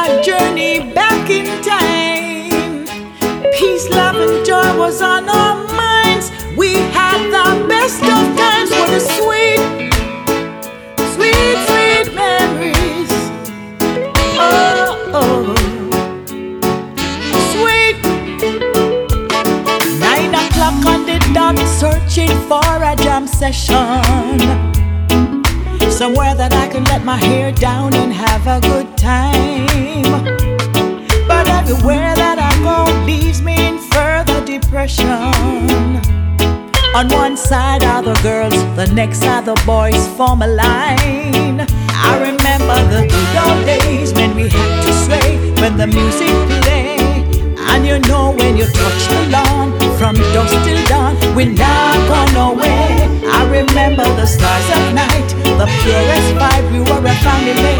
a journey back in time. Peace, love, and joy was on our minds. We had the best of times for the sweet, sweet, sweet memories. Oh, oh, sweet. 9 o'clock on the dot, searching for a jam session, somewhere that I can let my hair down and have a good time. But everywhere that I go leaves me in further depression. On one side are the girls, the next are the boys, form a line. I remember the good old days when we had to sway when the music played. And you know when you touch the lawn, from dusk till dawn, we're not gone away. I remember the stars at night, the purest vibe, we were a family.